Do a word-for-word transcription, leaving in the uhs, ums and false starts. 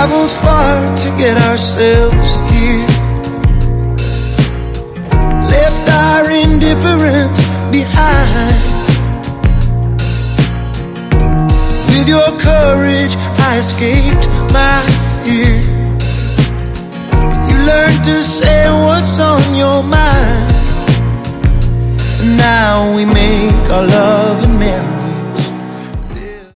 traveled far to get ourselves here, left our indifference behind. With your courage I escaped my fear. You learned to say what's